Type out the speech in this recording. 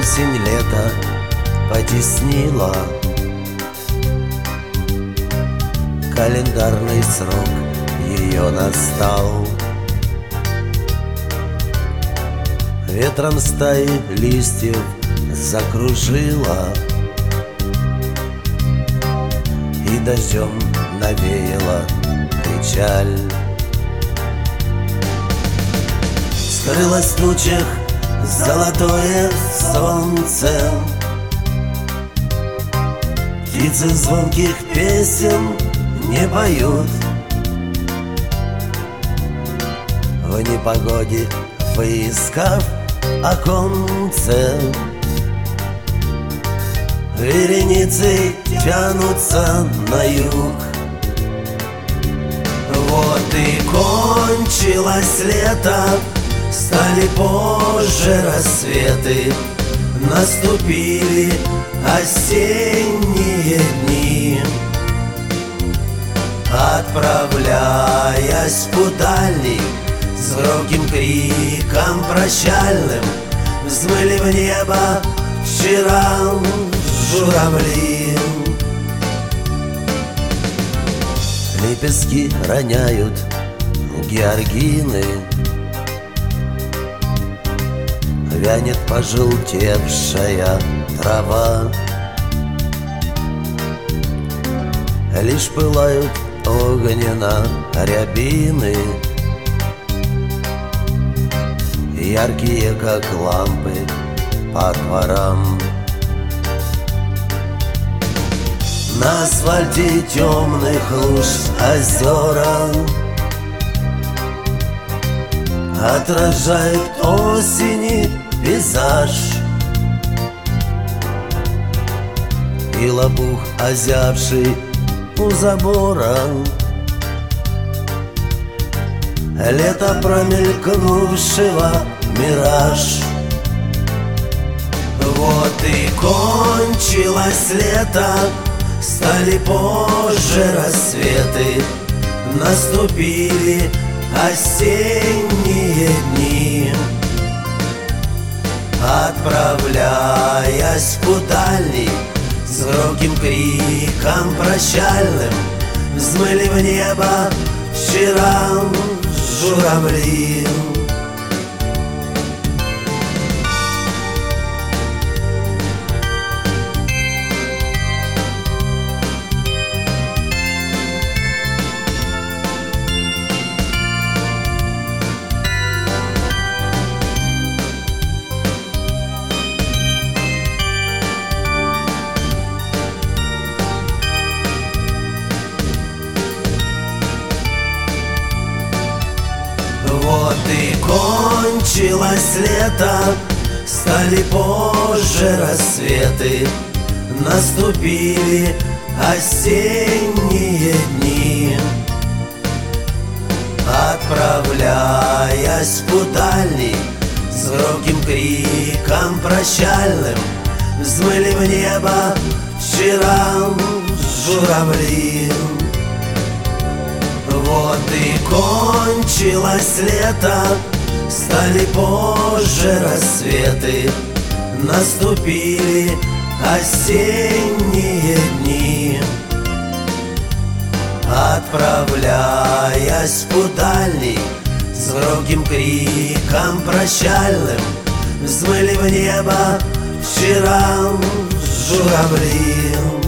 Осень лето потеснила, календарный срок ее настал. Ветром стаи листьев закружила и дождем навеяла печаль. Скрылось в тучах золотое солнце, птицы звонких песен не поют. В непогоде, поискав оконце, вереницы тянутся на юг. Вот и кончилось лето, стали позже рассветы, наступили осенние дни. Отправляясь в путь дальний, с громким криком прощальным взмыли в небо вчера журавли. Лепестки роняют георгины, вянет пожелтевшая трава. Лишь пылают огненно рябины, яркие, как лампы по дворам. На асфальте темных луж озера отражает осени пейзаж. И лопух, озябший у забора, лето промелькнувшего мираж. Вот и кончилось лето, стали позже рассветы, наступили осенние дни. Отправляясь в путь дальний, с громким криком прощальным взмыли в небо вчера журавли. Вот и кончилось лето, стали позже рассветы, наступили осенние дни. Отправляясь в путь дальний, с громким криком прощальным взмыли в небо вчера журавли. Вот и кончилось лето, стали позже рассветы, наступили осенние дни. Отправляясь в путь дальний, с громким криком прощальным взмыли в небо вчера журавли.